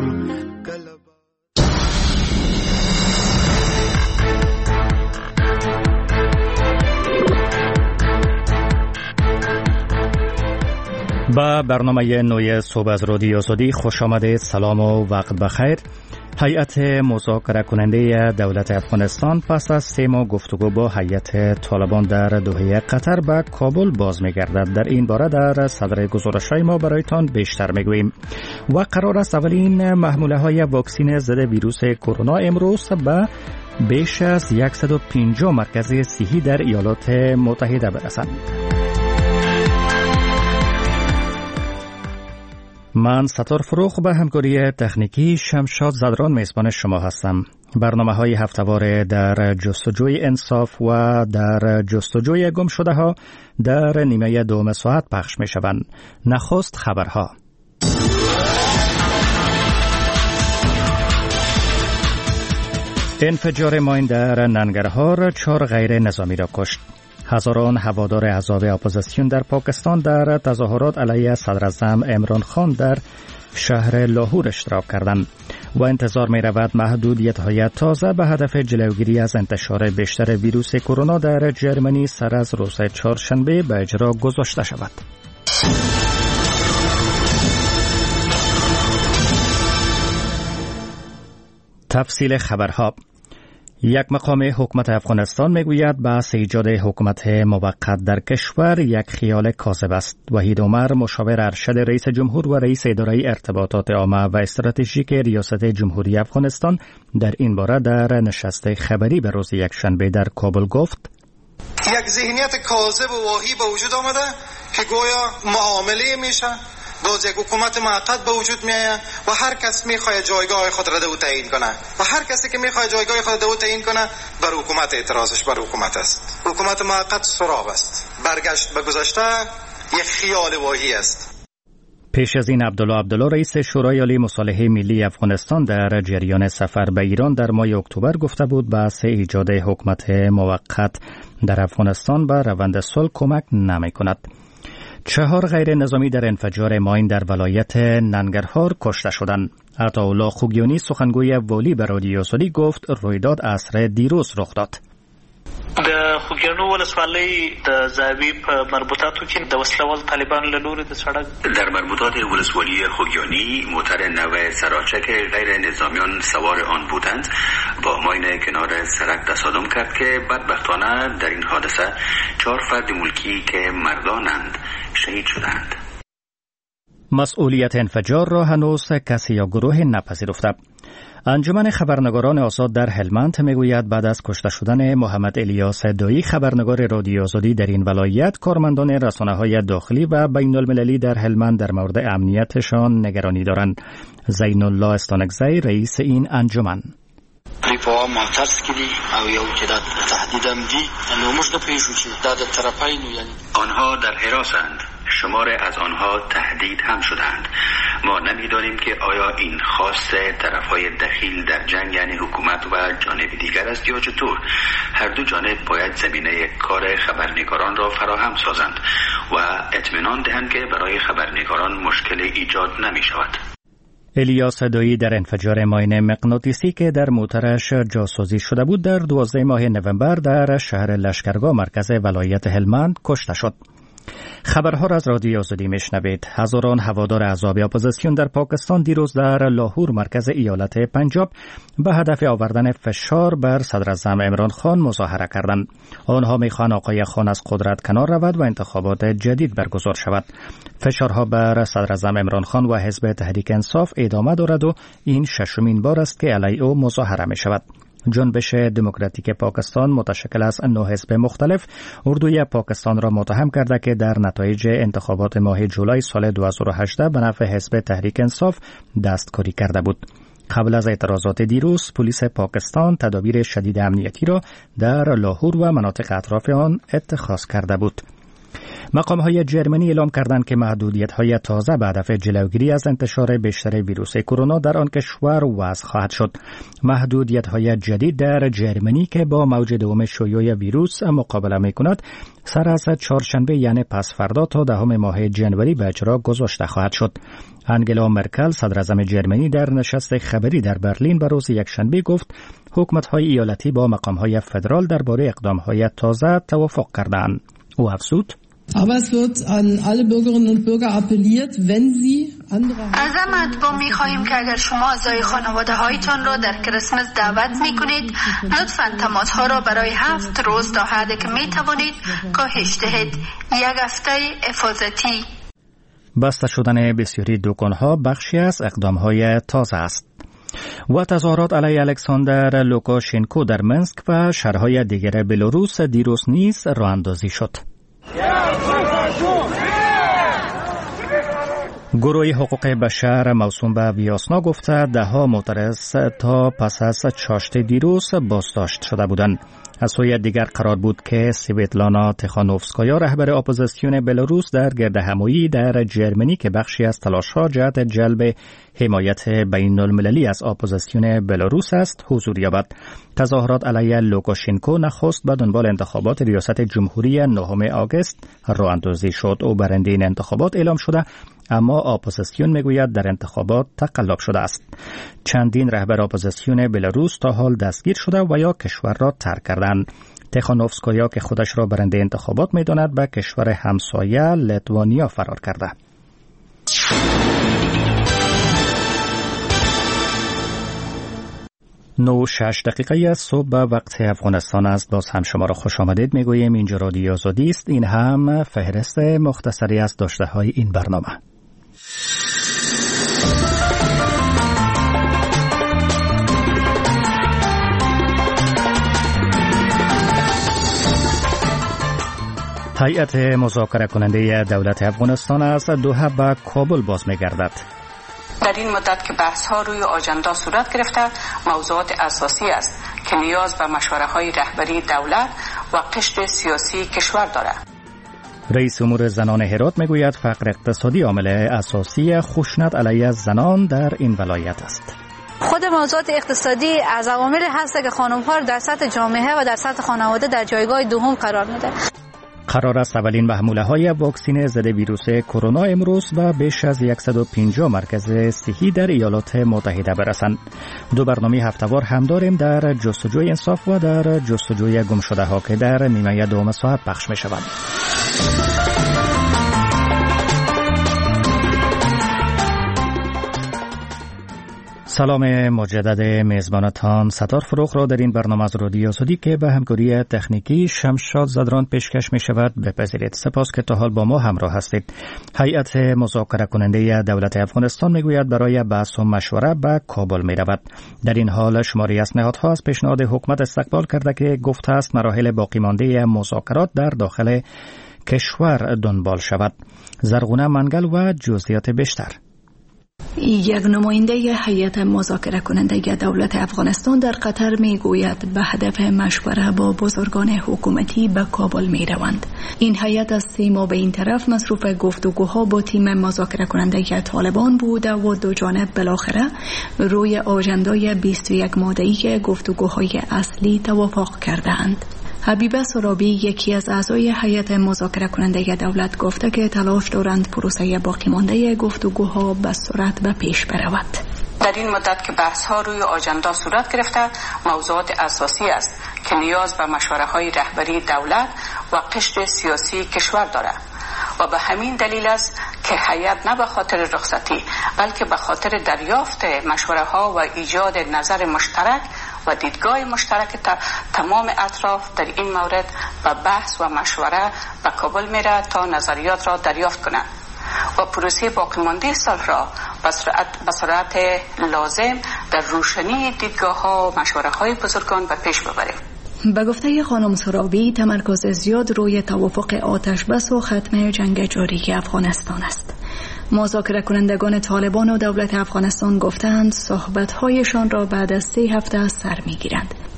یم. با برنامه نوی صبح از رادیو آزادی خوش آمدید. سلام و وقت بخیر. هیئت مذاکره کننده دولت افغانستان پس از 3 ماه گفتگو با هیئت طالبان در دوحه قطر به کابل باز می‌گردد. در این باره در صدر گزارش‌های ما برایتان بیشتر می‌گوییم. و قرار است اولین محموله‌های واکسن ضد ویروس کرونا امروز به بیش از 150 مرکز صحی در ایالات متحده برسند. من ستار فروخ به همکاری تکنیکی شمشاد زدران میزبان شما هستم. برنامه‌های هفته‌وار در جستجوی انصاف و در جستجوی گم شده ها در نیمه دوم ساعت پخش می شوند. نخست خبرها. انفجار ماین در ننگرهار 4 غیر نظامی را کشت. هزاران هوادار احزاب اپوزیسیون در پاکستان در تظاهرات علیه صدراعظم عمران خان در شهر لاهور اشتراک کردند و انتظار می رود محدودیت‌های تازه به هدف جلوگیری از انتشار بیشتر ویروس کرونا در جرمنی سر از روز چهارشنبه به اجرا گذاشته شود. تفصیل خبرها. یک مقام حکومت افغانستان میگوید بحث ایجاد حکومت موقت در کشور یک خیال کاذب است. وحید عمر مشاور ارشد رئیس جمهور و رئیس اداره ارتباطات عامه و استراتژیک ریاست جمهوری افغانستان در این باره در نشست خبری به روز یکشنبه در کابل گفت: یک ذهنیت کاذب و واهی به وجود آمده که گویا معامله میشه، باز یک حکومت موقت به وجود میآید و هر کس میخواد جایگاه خود را دو تعیین کنه و هر کسی که میخواد جایگاه خود دو تعیین کنه بر حکومت اعتراضش بر حکومت است. حکومت موقت سراب است، برگشت به گذشته یک خیال واهی است. پیش از این عبدالله رئیس شورای عالی مصالحه ملی افغانستان در جریان سفر به ایران در ماه اکتبر گفته بود بحث ایجاد حکومت موقت در افغانستان به روند صلح کمک نمی‌کند. 4 غیر نظامی در انفجار ماین در ولایت ننگرهار کشته شدند. عطاالله خوگیانی سخنگوی والی به رادیو آزادی گفت رویداد عصر دیروز رخ داد. د خوګیانو ولسوالۍ د زاوی په مربوطاتو کې د وسلوال طالبان له لوري د سړک در مربوطات ولسوالی خوگیانی موتر نو سراچک غیر نظامیان سوار آن بودند با ماین کنار سرک تصادم کرد که بدبختانه در این حادثه 4 فرد ملکی که مردانند شهید شدند. مسئولیت انفجار را هنوز کسی یا گروه نپذیرفته. انجمن خبرنگاران آزاد در هلمند میگوید بعد از کشته شدن محمد الیاس دایی خبرنگار رادیو آزادی در این ولایت، کارمندان رسانه‌های داخلی و بین المللی در هلمند در مورد امنیتشان نگرانی دارند. زین الله استانکزی رئیس این انجمن: په معترض کړي او یو چې دا تهدید هم دي، نو موږ نه پېژنو چې دا د طرفینو یعنی آنها در حراسند. شمار از آنها تهدید هم شدند. ما نمی‌دانیم که آیا این خواست طرف‌های دخیل در جنگ یعنی حکومت و جانب دیگر است یا چطور. هر دو جانب باید زمینه کار خبرنگاران را فراهم سازند و اطمینان دهند که برای خبرنگاران مشکل ایجاد نمی‌شود. الیاس دایی در انفجار ماین مغناطیسی که در موترش جاسازی شده بود در 12 ماه نوامبر در شهر لشکرگاه مرکز ولایت هلمند کشته شد. خبرها را از رادیو آزادی میشنوید. هزاران هوادار احزاب اپوزیسیون در پاکستان دیروز در لاهور مرکز ایالت پنجاب به هدف آوردن فشار بر صدراعظم عمران خان مظاهره کردند. آنها میخواهند آقای خان از قدرت کنار رود و انتخابات جدید برگزار شود. فشارها بر صدراعظم عمران خان و حزب تحریک انصاف ادامه دارد و این 6مین بار است که علیه او مظاهره می شود. جنبش دموکراتیک پاکستان متشکل از 9 حزب مختلف اردوی پاکستان را متهم کرده که در نتایج انتخابات ماه جولای سال 2018 به نفع حزب تحریک انصاف دستکاری کرده بود. قبل از اعتراضات دیروز، پلیس پاکستان تدابیر شدید امنیتی را در لاهور و مناطق اطراف آن اتخاذ کرده بود. مقام‌های جرمنی اعلام کردند که محدودیت‌های تازه به هدف جلوگیری از انتشار بیشتر ویروس کرونا در آن کشور وضع خواهد شد. محدودیت‌های جدید در جرمنی که با موج دوم شیوع ویروس مقابله می‌کند، سر از چهارشنبه یعنی پس فردا تا 10 ماه جنوری به اجرا گذاشته خواهد شد. انگلا مرکل صدراعظم جرمنی در نشست خبری در برلین به روز یکشنبه گفت حکومت‌های ایالتی با مقام‌های فدرال درباره اقدام‌های تازه توافق کردند. او افزود: Aber es wird an alle Bürgerinnen und Bürger appelliert, wenn sie andere از مردم می‌خواهیم که اگر شما اعضای خانواده‌هایتان را در کریسمس دعوت می‌کنید، لطفاً تماس‌ها را برای 7 روز تا حدی که می‌توانید کاهش دهید. یک هفته حفاظتی. بسته شدن بسیاری دکان‌ها بخشی از اقدام‌های تازه است. و تظاهرات علیه الکساندر لوکاشنکو در منسک و شهرهای دیگر بلاروس دیروز نیز راه‌اندازی شد. گروه حقوق بشر موسوم به ویاسنا گفته 10 معترض تا پس از چاشت دیروز بازداشت شده بودند. از سوی دیگر قرار بود که سویتلانا تخانوفسکایا رهبر اپوزیسیون بلاروس در گردهمایی در جرمنی که بخشی از تلاش‌ها جهت جلب حمایت بین‌المللی از اپوزیسیون بلاروس است حضور یابد. تظاهرات علیه لوکاشنکو نخست به دنبال انتخابات ریاست جمهوری 9 آگوست راه اندازی شد. او برنده این انتخابات اعلام شده، اما اپوزیسیون میگوید در انتخابات تقلب شده است. چندین رهبر اپوزیسیون بلاروس تا حال دستگیر شده و یا کشور را ترک کردند. تخانوفسکایا که خودش را برنده انتخابات میداند به کشور همسایه لیتوانیا فرار کرده. 9:06 صبح به وقت افغانستان است. باز هم شما را خوش آمدید میگوییم. اینجا رادیو آزادی است. این هم فهرست مختصری از داشته‌های این برنامه. هیئت مذاکره کننده دولت افغانستان از دوحه به کابل باز می‌گردد. در این مدت که بحث‌ها روی آژاندا صورت گرفته، موضوعات اساسی است که نیاز به مشوره‌های رهبری دولت و قشر سیاسی کشور دارد. رئیس امور زنان هرات میگوید فقر اقتصادی عامل اساسی خشونت علیه زنان در این ولایت است. خود موضوعات اقتصادی از عوامل هست که خانم‌ها در سطح جامعه و در سطح خانواده در جایگاه دوم قرار میده. قرار است اولین محموله‌های واکسن ضد ویروس کرونا امروز به بیش از 150 مرکز صحی در ایالات متحده برسند. دو برنامه هفته‌وار هم داریم در جستجوی انصاف و در جستجوی گمشده‌ها که در نیمه دوم ساعت پخش می‌شوند. سلام مجدد میزبانتان ستار فروغ را در این برنامه از رادیو آزادی که به همکاری تکنیکی شمشاد زدران پیشکش می شود بپذیرید. سپاس که تا حال با ما همراه هستید. هیئت مذاکره کننده دولت افغانستان می گوید برای بحث و مشوره به کابل می رود. در این حال شماری از نهادها از پیشنهاد حکومت استقبال کرده که گفته است مراحل باقی مانده مذاکرات در داخل کشور دنبال شود. زرغونه منگل و جزئیات بیشتر. یک نماینده هیئت مذاکره کننده دولت افغانستان در قطر می گوید به هدف مشوره با بزرگان حکومتی به کابل می روند. این هیئت از 3 ماه به این طرف مصروف گفتگوها با تیم مذاکره کننده طالبان بود و دو جانب بالاخره روی آژندای 21 ماده‌ای گفتگوهای اصلی توافق کردند. حبیبه سرابی یکی از اعضای هیئت مذاکره کننده دولت گفته که تلاش دارند پروسه باقی مانده گفتگوها به سرعت به پیش برود. در این مدت که بحث‌ها روی آژاندا صورت گرفته، موضوعات اساسی است که نیاز به مشوره‌های رهبری دولت و قشر سیاسی کشور دارد و به همین دلیل است که هیئت نه به خاطر رخصتی بلکه به خاطر دریافت مشوره‌ها و ایجاد نظر مشترک و دیدگاه مشترک تمام اطراف در این مورد به بحث و مشوره به کابل میره تا نظریات را دریافت کنند و پروسه باقی مانده صلح را به سرعت لازم در روشنی دیدگاه‌ها و مشوره‌های بزرگان به پیش ببریم. به گفته خانم سرابی تمرکز زیاد روی توافق آتش بس و ختم جنگ جاری افغانستان است. مذاکره کنندگان طالبان و دولت افغانستان گفتند صحبت‌هایشان را بعد از 3 هفته سر می‌گیرند.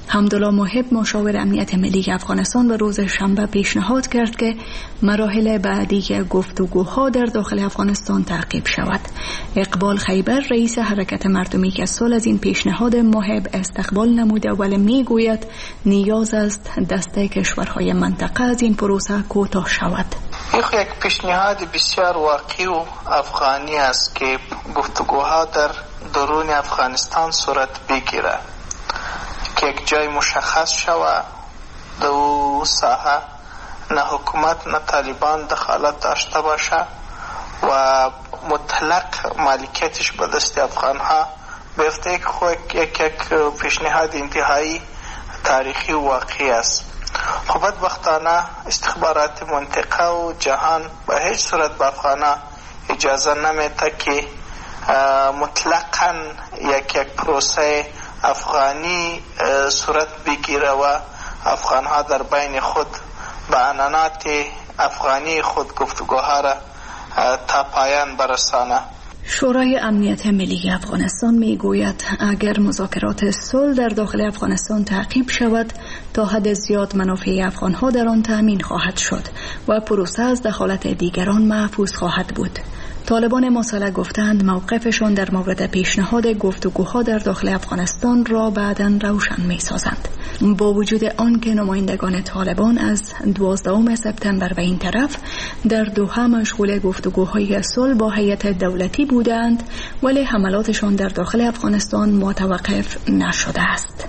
حمدالله محب مشاور امنیت ملی افغانستان و روز شنبه پیشنهاد کرد که مراحل بعدی گفتگوها در داخل افغانستان تعقیب شود. اقبال خیبر رئیس حرکت مردمی که صلح از این پیشنهاد محب استقبال نموده ولی میگوید نیاز است دست کشورهای منطقه از این پروسه کوتاه شود. یک پیشنهاد بسیار واقعی و افغانی است که گفتگوها در درون افغانستان صورت بگیرد که یک جای مشخص شود در ساحه نه حکومت نه طالبان دخالت داشته باشه و مطلق مالکیتش به دست افغان ها بیفته. یک پیشنهاد انتهایی تاریخی و واقعی است. خب بدبختانه استخبارات منطقه و جهان به هیچ صورت به افغان ها اجازه نمیده که مطلقاً یک پروسه افغانی صورت بگیره و افغان ها در بین خود به عنانات افغانی خود گفتگوها را تا پایان برسانه. شورای امنیت ملی افغانستان می گوید اگر مذاکرات صلح در داخل افغانستان تعقیب شود تا حد زیاد منافع افغان ها در آن تامین خواهد شد و پروسه از دخالت دیگران محفوظ خواهد بود. طالبان مسلح گفتند موقفشان در مورد پیشنهاد گفتگوها در داخل افغانستان را بعداً روشن می سازند. با وجود آنکه نمایندگان طالبان از 12 سپتامبر و این طرف در دوحه مشغول گفتگوهای صلح با هیئت دولتی بودند ولی حملاتشان در داخل افغانستان متوقف نشده است.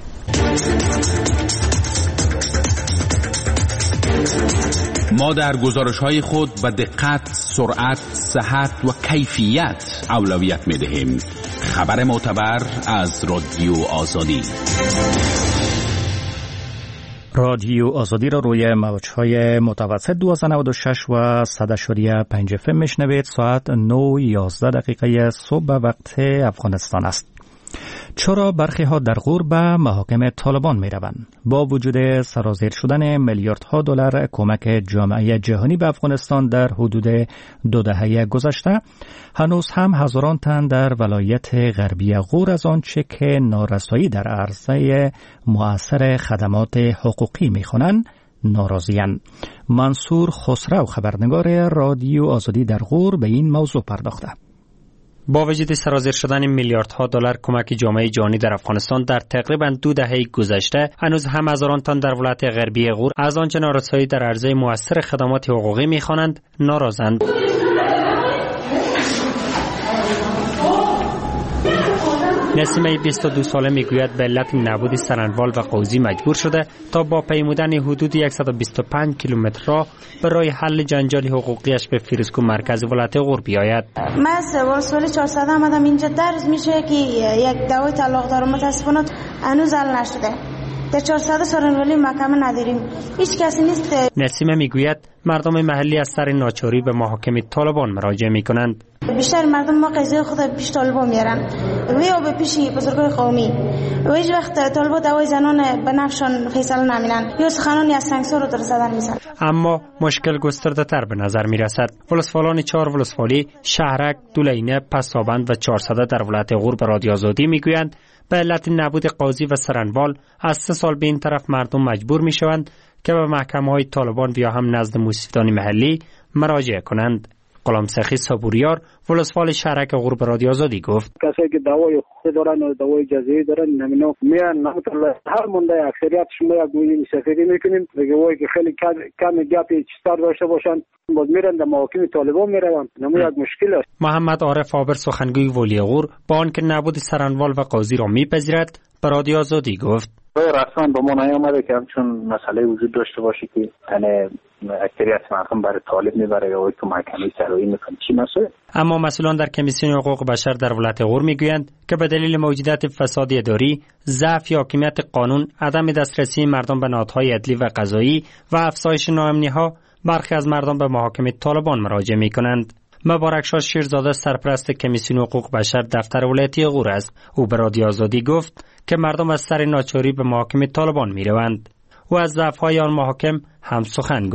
ما در گزارش‌های خود به دقت، سرعت، صحت و کیفیت اولویت می‌دهیم. خبر معتبر از رادیو آزادی. رادیو آزادی را روی موج‌های متوسط 1296 و 100.5 FM میشنوید. ساعت 9:11 صبح به وقت افغانستان است. چرا برخی ها در غور به محاکم طالبان می روند؟ با وجود سرازیر شدن میلیاردها دلار کمک جامعه جهانی به افغانستان در حدود 2 دهه گذشته، هنوز هم هزاران تن در ولایت غربی غور از آنچه که نارسایی در عرصه مؤثر خدمات حقوقی می خوانند ناراضی‌اند. منصور خسرو خبرنگار رادیو آزادی در غور به این موضوع پرداخته. با وجود سرازیر شدن میلیاردها دلار کمک جامعه جهانی در افغانستان در تقریباً 2 دهه گذشته، هنوز هم هزاران تن در ولایت غربی غور از آنچه نارسایی در عرصه مؤثر خدمات حقوقی می‌خوانند ناراضند. نسیمه 22 ساله میگوید به علت نبود سرنوال و قوزی مجبور شده تا با پیمودن حدود 125 کیلومتر را برای حل جنجال حقوقیش به فیروزکو مرکز ولایت غور بیاید. من سال 400 آمدم اینجا درس میشه که یک دعوای طلاق دارم، متاسفانه هنوز حل نشده. در 400 سرنوالی محکمه نداریم، هیچ کسی نیست. نسیمه میگوید مردم محلی از سر ناچاری به محاکم طالبان مراجعه میکنند. بیشتر مردم ما قضیه خود پیش طالبان میارن و یا به پیش بزرگای قومی و هیچ وقت طالبان دعوای زنان به نفشان فیصله نمینن یا سخنانی از سنگسار رو در زدن میزن. اما مشکل گسترده تر به نظر میرسد. ولسوالان 4 ولسوالی، شهرک، دولینه، پسابند و 400 در ولایت غور به رادیو آزادی میگویند به علت نبود قاضی و سرنوال از 3 سال به این طرف مردم مجبور میشوند که به محکمه‌های طالبان یا هم نزد موسفدان محلی مراجعه کنند. غلام سخی صبوریار ولسوال شهرک غور به رادیو آزادی گفت کسایی که دعوای حقوقی دارن و دعوای جزایی دارن نمینا میان نمیتونه هر مونده اکثریتش ما یک مویی سفری میکنیم دیگه وای که خیلی کم گپی چیزتر داشته باشن باز میرن در محاکم طالبان میروند. نمو یک مشکل است. محمد عارف عابر سخنگوی ولی غور با آنکه نبود سرنوال و قاضی را میپذیرد به رادیو آزادی گفت رسما به ما نیامده که همچون مسئله وجود داشته باشه که تنه اکثریت مردم برای طالب میبره یا که محکمه سرایی میکنه. چی مسئله؟ اما مسئولان در کمیسیون حقوق بشر در ولایت غور میگویند که به دلیل موجودیت فساد اداری، ضعف حاکمیت قانون، عدم دسترسی مردم به نهادهای عدلی و قضایی و افزایش ناامنی‌ها برخی از مردم به محاکم طالبان مراجعه میکنند. مبارک شاه شیرزاده سرپرست کمیسیون حقوق بشر دفتر ولایتی غور است. او به رادیو آزادی گفت که مردم از سر ناچاری به محاکم طالبان میروند. او از ضعف‌های آن محاکم هم سخن گفت.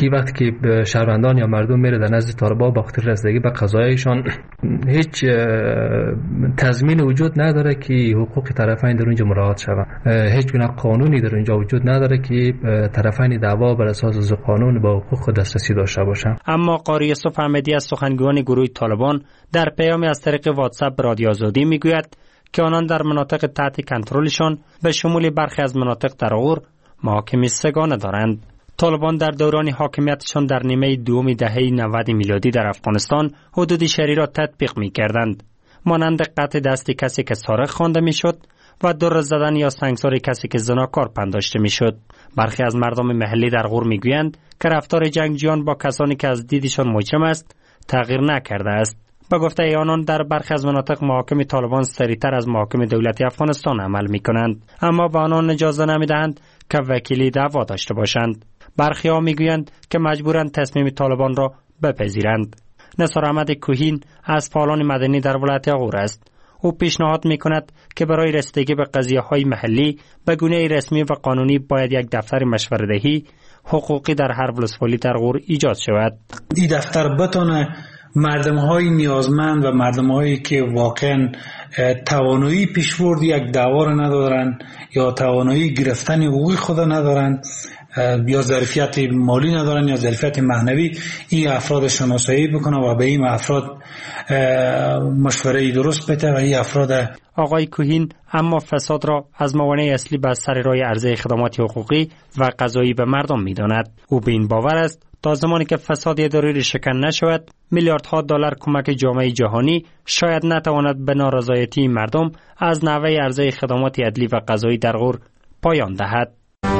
این وقتی که شهروندان یا مردم میره در نزد طالبان با خاطر رسیدگی به قضایشان، هیچ تضمین وجود نداره که حقوق طرفین در اونجا مراعات شود. هیچ گونه قانونی در اونجا وجود نداره که طرفین دعوا بر اساس قانون با حقوق دسترسی داشته باشند. اما قاری یوسف احمدی از سخنگوان گروه طالبان در پیامی از طریق واتساپ به رادیو آزادی میگوید که آنان در مناطق تحت کنترلشان به شمول برخی از مناطق در غور محاکم سگانه دارند. طالبان در دوران حاکمیتشان در نیمه دوم دهه 90 میلادی در افغانستان حدود شهری را تطبیق می‌کردند، مانند قطع دست کسی که سارق خوانده میشد و دور زدن یا سنگسار کسی که زناکار پنداشته میشد. برخی از مردم محلی در غور میگویند که رفتار جنگجویان با کسانی که از دیدشان مجرم است تغییر نکرده است. به گفته آنان در برخی از مناطق محاکم طالبان سریعتر از محاکم دولتی افغانستان عمل میکنند، اما به آنان اجازه نمیدهند که وکیلی دعوا داشته باشند. برخی ها میگویند که مجبورند تصمیم طالبان را بپذیرند. نثار احمد کوهین از فعالان مدنی در ولایت غور است. او پیشنهاد میکند که برای رسیدگی به قضیه‌های محلی به گونه رسمی و قانونی باید یک دفتر مشوره‌دهی حقوقی در هر ولسوالی در غور ایجاد شود. این دفتر بتونه مردم‌های نیازمند و مردم‌هایی که واقعاً توانایی پیشبرد یک دعوا را ندارند یا توانایی گرفتن حقوق خود ندارند یا ظرفیت مالی ندارن یا ظرفیت معنوی، این افراد شناسایی بکنه و به این افراد مشوره درست بده و این افراد. آقای کوهین اما فساد را از موانع اصلی بر سر راه عرضه خدمات حقوقی و قضایی به مردم می‌داند. او به این باور است تا زمانی که فساد اداری شکن نشود، میلیاردها دلار کمک جامعه جهانی شاید نتواند به نارضایتی مردم از نحوه عرضه خدمات عدلی و قضایی در غور پایان دهد.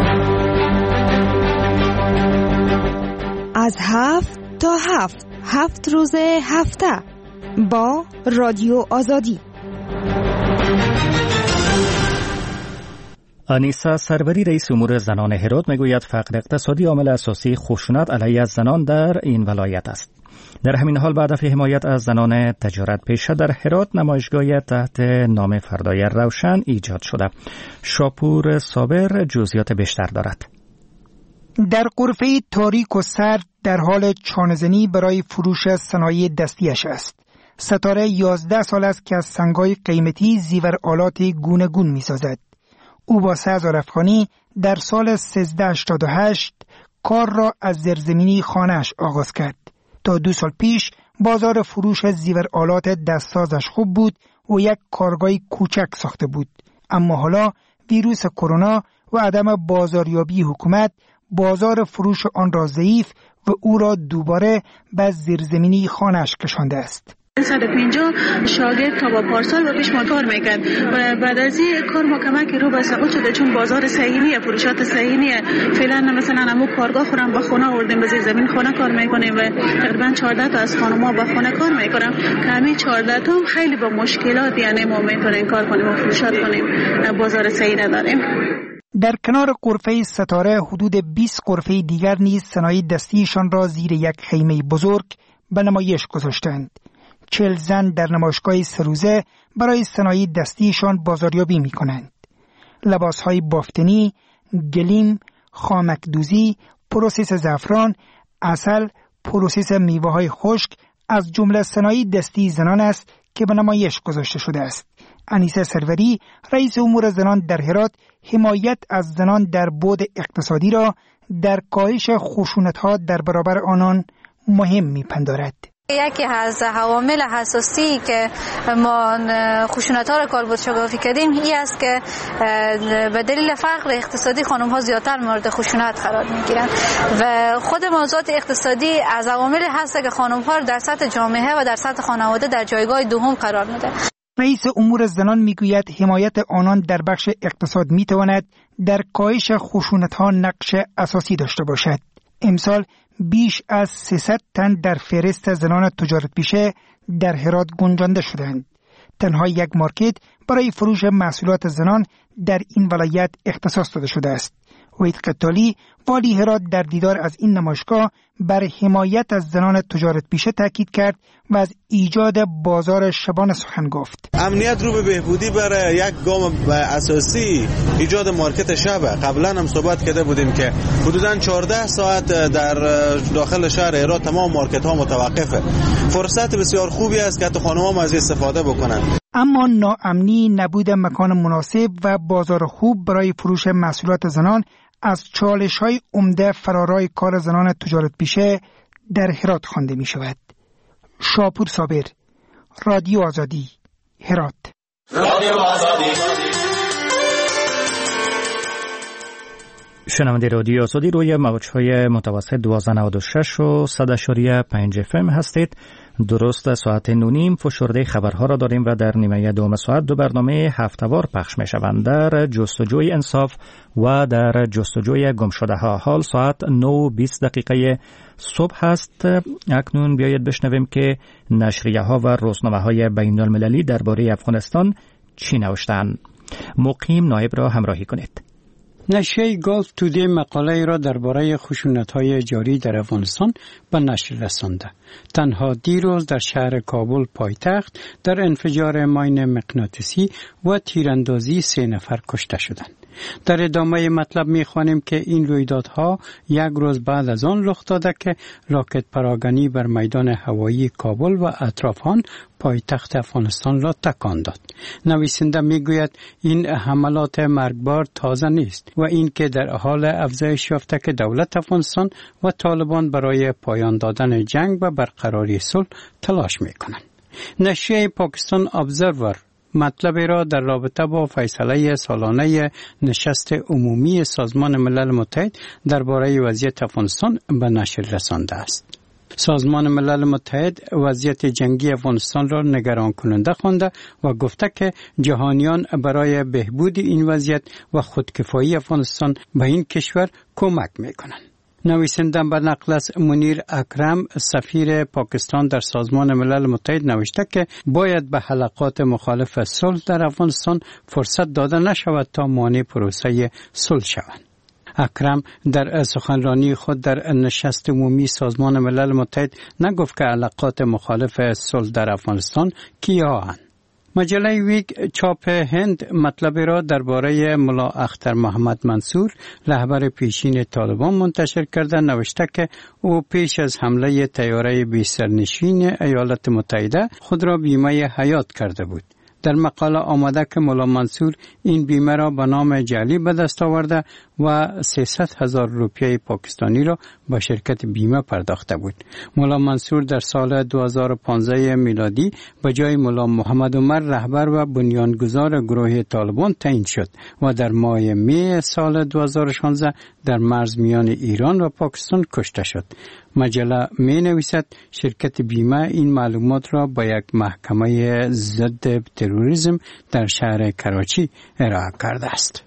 از 7 تا 7 روز هفته با رادیو آزادی. آنیسا سروری رئیس امور زنان هرات میگوید فقر اقتصادی عامل اساسی خشونت علیه زنان در این ولایت است. در همین حال به هدف حمایت از زنان تجارت پیشه در هرات نمایشگاهی تحت نام فردای روشن ایجاد شده. شاپور صابر جزئیات بیشتر دارد. در غرفه تاریک و سرد در حال چانه‌زنی برای فروش صنایع دستیش است. ستاره 11 سال است که از سنگ‌های قیمتی زیور آلات گوناگون می‌سازد. او با 3000 افغانی در سال 1388 کار را از زیرزمینی خانه‌اش آغاز کرد. تا 2 سال پیش بازار فروش زیور آلات دستسازش خوب بود و یک کارگاه کوچک ساخته بود. اما حالا ویروس کرونا و عدم بازاریابی حکومت بازار فروش آن را ضعیف و او را دوباره به زیرزمینی خانه‌اش کشانده است. 150 شاگرد تا با پارسال و پیش ما کار میکرد و بعد از این کار ما کمک رو به سقوط شده، چون بازار صحیحیه، فروشات صحیحیه. فعلا مثلا همون کارگاه خورم با خونه آوردیم، به زمین خونه کار میکنیم و تقریبا 14 تا از خانم‌ها با خونه کار میکنم که همین 14 تا خیلی با مشکلات، یعنی ما میتونیم کار کنیم و فروشات کنیم، بازار صحیح نداریم. در کنار غرفه ستاره حدود 20 غرفه دیگر نیز صنایع دستیشان را زیر یک خیمه بزرگ به نمایش گذاشتند. 40 زن در نمایشگاه 3 روزه برای صنایع دستیشان بازاریابی می کنند. لباسهای بافتنی، گلیم، خامکدوزی، پروسس زعفران، عسل، پروسس میوه‌های خشک از جمله صنایع دستی زنان است که به نمایش گذاشته شده است. انیسه سروری رئیس امور زنان در هرات حمایت از زنان در بعد اقتصادی را در کاهش خشونت‌ها در برابر آنان مهم می‌پندارد. یکی از عوامل حساسی که ما خشونت‌ها را کالبدشکافی کردیم این است که به دلیل فقر اقتصادی خانم‌ها زیادتر مورد خشونت قرار می‌گیرند و خود موضوعات اقتصادی از عوامل هست که خانم‌ها در سطح جامعه و در سطح خانواده در جایگاه دوم قرار می‌ده. رئیس امور زنان میگوید حمایت آنان در بخش اقتصاد میتواند در کاهش خشونت‌ها نقش اساسی داشته باشد. امسال بیش از 300 تن در فهرست زنان تجارت پیشه در هرات گنجانده شدند. تنها یک مارکت برای فروش محصولات زنان در این ولایت اختصاص داده شده است. وحید قتالی والی هرات در دیدار از این نمایشگاه بر حمایت از زنان تجارت پیشه تاکید کرد و از ایجاد بازار شبانه سخن گفت. امنیت رو به بهبودی برای یک گام اساسی ایجاد مارکت شب. قبلا هم صحبت کرده بودیم که حدوداً 14 ساعت در داخل شهر هرات تمام مارکت ها متوقفه. فرصت بسیار خوبی است که حتی خانم‌ها از استفاده بکنن. اما ناامنی، نبود مکان مناسب و بازار خوب برای فروش محصولات زنان از چالش‌های عمده فرارای کار زنان تجارت پیشه در هرات خوانده می‌شود. شاپور صابر، رادیو آزادی، هرات. رادیو آزادی. شنونده رادیو آزادی روی موج‌های متوسط 1296 و 100.5 FM هستید. درست ساعت 9:30 فشرده خبرها را داریم و در نیمه دوم ساعت دو برنامه هفته‌وار پخش می‌شوند. در جستجوی انصاف و در جستجوی گمشده‌ها. حال ساعت 9:20 صبح هست. اکنون بیایید بشنویم که نشریه‌ها و روزنامه‌های بین‌المللی درباره افغانستان چی نوشتند. مقیم نایب را همراهی کنید. نشریه گالف تودی مقاله را درباره خشونت‌های جاری در افغانستان به نشر رسانده. تنها دیروز در شهر کابل پایتخت در انفجار ماین مغناطیسی و تیراندازی 3 نفر کشته شدند. در ادامه مطلب می‌خوانیم که این رویدادها یک روز بعد از آن رخ داده که راکت پراگنی بر میدان هوایی کابل و اطراف آن پایتخت افغانستان را تکان داد. نویسنده میگوید این حملات مرگبار تازه نیست و این که در حال افزایش یافته که دولت افغانستان و طالبان برای پایان دادن جنگ و برقراری صلح تلاش میکنند. نشریه پاکستان ابزرور مطلب را در رابطه با فیصله سالانه نشست عمومی سازمان ملل متحد درباره وضعیت افغانستان به نشر رسانده است. سازمان ملل متحد وضعیت جنگی افغانستان را نگران کننده خوانده و گفته که جهانیان برای بهبود این وضعیت و خودکفایی افغانستان به این کشور کمک میکنند. نویسنده به نقل از منیر اکرم سفیر پاکستان در سازمان ملل متحد نوشته که باید به حلقات مخالف صلح در افغانستان فرصت داده نشود تا مانع پروسه صلح شوند. اکرم در سخنرانی خود در نشست عمومی سازمان ملل متحد نگفت که حلقات مخالف صلح در افغانستان کیااند. مجله ویگ چاپ هند مطلب را درباره ملا اختر محمد منصور رهبر پیشین طالبان منتشر کرده نوشته که او پیش از حمله طیاره بی سرنشین ایالات متحده خود را بیمه حیات کرده بود. در مقاله آمده که ملا منصور این بیمه را به نام جعلی به دست آورده و 300,000 روپیه پاکستانی را به شرکت بیمه پرداخته بود. ملا منصور در سال 2015 میلادی به جای ملا محمد عمر رهبر و بنیانگذار گروه طالبان تعیین شد و در ماه می سال 2016 در مرز میان ایران و پاکستان کشته شد. مجله می نویسد شرکت بیمه این معلومات را با یک محکمه ضد تروریسم در شهر کراچی ارائه کرده است.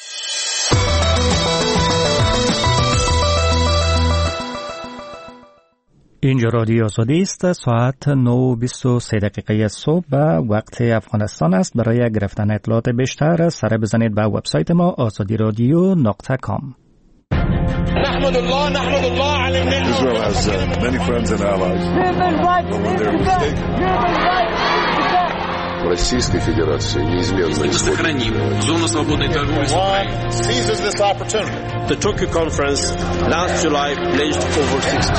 اینجا رادیو آزادی است. ساعت 9:23 صبح به وقت افغانستان است. برای گرفتن اطلاعات بیشتر سر بزنید به وبسایت ما azadiradio.com. نحمد الله على النعمة. Israel has many friends and allies. Российской Федерации неизменно сохраним зону свободной торговли с Украиной. Seizes this opportunity. The Tokyo conference last July pledged over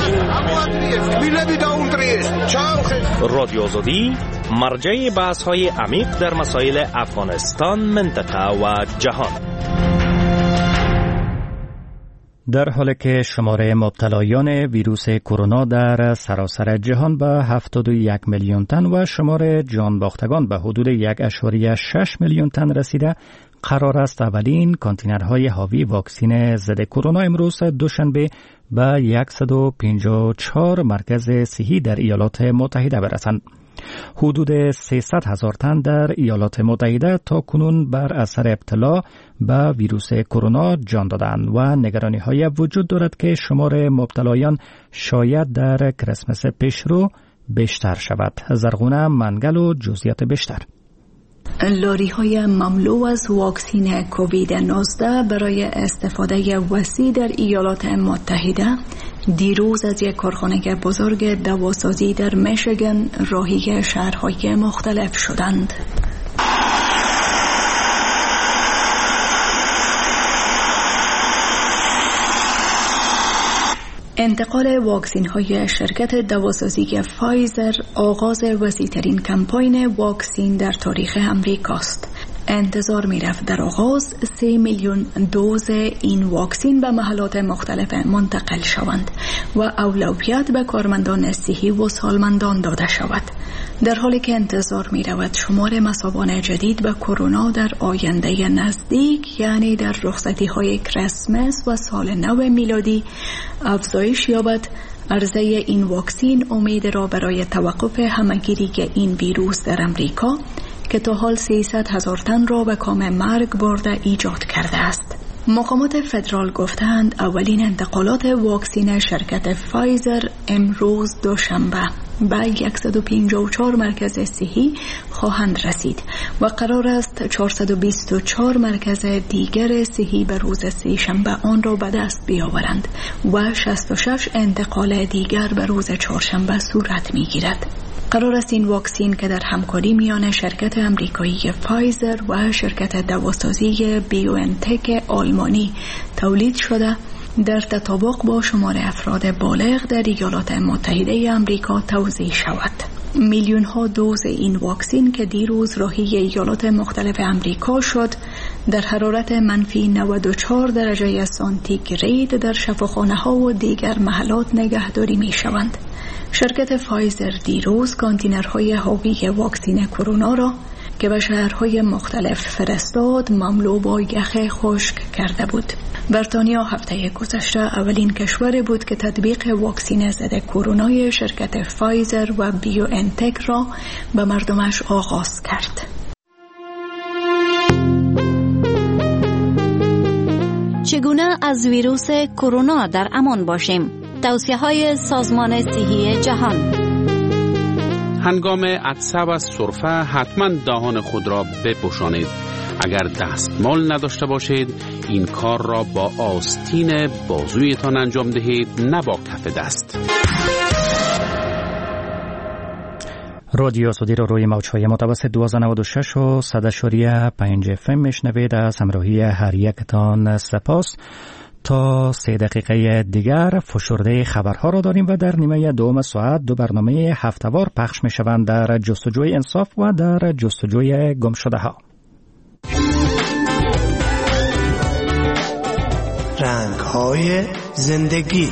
16 رادیو آزادی مرجع بحث‌های عمیق در مسائل افغانستان، منطقه و جهان. در حالی که شماره مبتلایان ویروس کرونا در سراسر جهان به 71 میلیون تن و شماره جان باختگان به حدود 1.6 میلیون تن رسیده، قرار است اولین کانتینرهای حاوی واکسن ضد کرونا امروز دوشنبه به 154 مرکز صحی در ایالات متحده برسند. حدود 300,000 تن در ایالات متحده تا کنون بر اثر ابتلا به ویروس کرونا جان دادند و نگرانی‌های وجود دارد که شمار مبتلایان شاید در کریسمس پیشرو بیشتر شود. زرغونه منگل و جزئیات بیشتر. لاری های مملو از واکسین کووید 19 برای استفاده وسیع در ایالات متحده دیروز از یک کارخانه بزرگ دواسازی در میشیگان راهی شهرهای مختلف شدند. انتقال واکسین های شرکت دواسازی فایزر آغاز وسیع‌ترین کمپاین واکسین در تاریخ امریکاست. انتظار می رفت در آغاز 3 میلیون دوز این واکسین به محلات مختلف منتقل شوند و اولویت به کارمندان صحی و سالمندان داده شود، در حالی که انتظار می رود شمار مصابان جدید به کرونا در آینده نزدیک، یعنی در رخصتی های کریسمس و سال نو میلادی افزایش یابد. عرضه این واکسین امید را برای توقف همهگیری این ویروس در امریکا که تا حال 300,000 تن را به کام مرگ برده ایجاد کرده است. مقامات فدرال گفتند اولین انتقالات واکسین شرکت فایزر امروز دوشنبه به 154 مرکز صحی خواهند رسید و قرار است 424 مرکز دیگر صحی به روز سه‌شنبه آن را به دست بیاورند و 66 انتقال دیگر به روز چهارشنبه صورت می‌گیرد. قرار است این واکسین که در همکاری میان شرکت امریکایی فایزر و شرکت دواسازی بیوانتک آلمانی تولید شده در تطابق با شمار افراد بالغ در ایالات متحده آمریکا توزیع شود. میلیون ها دوز این واکسین که دیروز راهی ایالات مختلف آمریکا شد در حرارت منفی 94 درجه سانتیگراد در شفاخانه ها و دیگر محلات نگهداری می شوند. شرکت فایزر دیروز کانتینرهای حاوی واکسین کرونا را که به شهرهای مختلف فرستاد مملو با یخ خشک کرده بود. بریتانیا هفته گذشته اولین کشور بود که تطبیق واکسین ضد کرونای شرکت فایزر و بیوانتک را به مردمش آغاز کرد. چگونه از ویروس کرونا در امان باشیم؟ توصیه‌های سازمان صحی جهان. هنگام عطسه و سرفه حتما دهان خود را بپوشانید. اگر دستمال نداشته باشید این کار را با آستین بازویتان انجام دهید، نه با کف دست. رادیو سودی رو روی موج‌های متوسط 1296 و 100.5 FM میشنوید. از همراهی هر یکتان سپاس. تا 3 دقیقه دیگر فشرده خبرها را داریم و در نیمه دوم ساعت 2 برنامه هفته‌وار پخش می‌شوند در جستجوی انصاف و در جستجوی گمشده‌ها. رنگ‌های زندگی.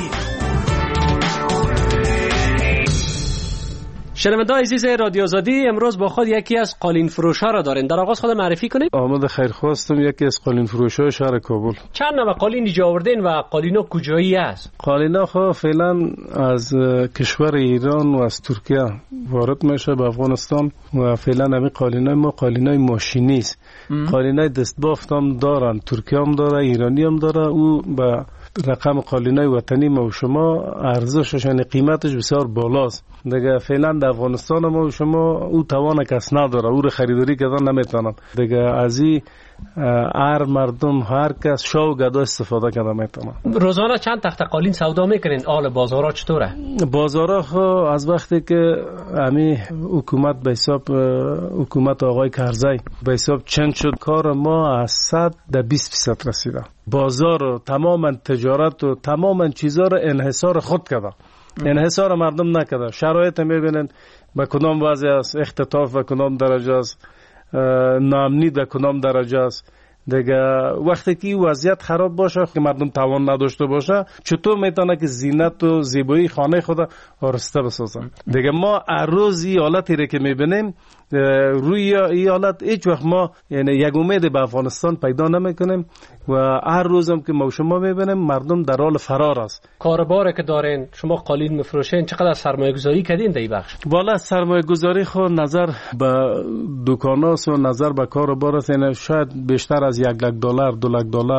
شنوندگان عزیز رادیو آزادی، امروز با خود یکی از قالین فروش‌ها را دارین. در آغاز خود معرفی کنید. آمد خیرخواستم، یکی از قالین فروش‌های شهر کابل. چند نوع قالین اینجا آوردین و قالینا کجایی است؟ قالینا خب فعلا از کشور ایران و از ترکیه وارد میشه به افغانستان و فعلا همین قالینای ما قالینای ماشینی است. قالینای دستبافت هم دارن، ترکیه هم داره، ایرانی هم داره. او به رقم قالینای وطنی ما و شما ارزشش یعنی قیمتش بسیار بالاست. دیگه فعلا در افغانستان ما و شما او توان کس نداره، او رو خریداری کردن نمیتونن. دیگه از این هر مردم هر کس شاو گدا استفاده کنه میتونه. روزانه چند تخت قالین سودا میکنین؟ حال بازارها چطوره؟ بازارها خو از وقتی که همین حکومت به حساب حکومت آقای کرزی به حساب چند شد، کار ما از 100 تا 20% رسیده. بازار و تماما تجارت و تماما چیزا رو انحصار خود کرده، انحصار مردم نکرده. شرایط میبینن به کدام وضع است، اختطاف به کدام درجه است، ناامنی به کدام درجه است. دیگه وقتی که وضعیت خراب باشه که مردم توان نداشته باشه، چطور میتونه که زینت و زیبایی خانه خود آراسته بسازن؟ دیگه ما هر روز این حالتی رو که میبینیم روی این حالت هیچ وقت ما یعنی یک امید به افغانستان پیدا نمیکنیم و هر روزم که ما شما میبینیم مردم در حال فرار است. کارباری که دارین شما قالین میفروشین، چقدر سرمایه گذاری کردین در این بخش؟ والا سرمایه گذاری خود نظر به دکاناست و نظر به کاربار است، یعنی شاید بیشتر از $1 لک $2 لک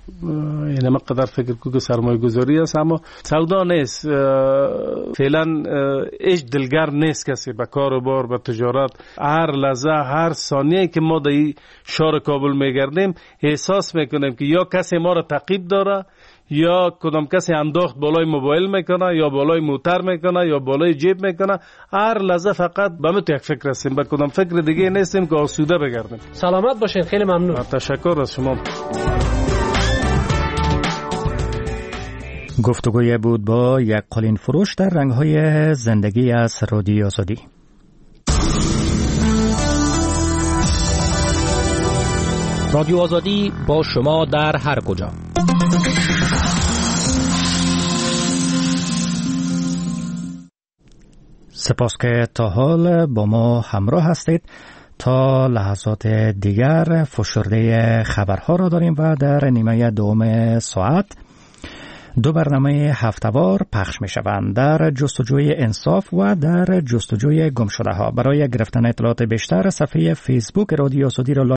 این مقدار فکر کو که سرمایه گذاری است، اما سودا نیست. فعلا هیچ دلگر نیست کسی به کار و بار به تجارت. هر لحظه هر ثانیه که ما در شهر کابل میگردیم احساس میکنیم که یا کسی ما را تعقیب داره، یا کدام کسی انداخت بالای موبایل میکنه، یا بالای موتر میکنه، یا بالای جیب میکنه. هر لحظه فقط به مت یک فکر هستیم، به کدام فکر دیگه نیستیم که آسوده بگردیم. سلامت باشین، خیلی ممنون. تشکر از شما. گفتگوی بود با یک قالین فروش در رنگ‌های زندگی از رادیو آزادی. رادیو آزادی با شما در هر کجا. سپاس که تا حال با ما همراه هستید. تا لحظات دیگر فشرده خبرها را داریم و در نیمه دوم ساعت 2 برنامه هفته‌وار پخش می شوند در جستجوی انصاف و در جستجوی گمشده ها. برای گرفتن اطلاعات بیشتر صفحه فیسبوک رادیو آزادی را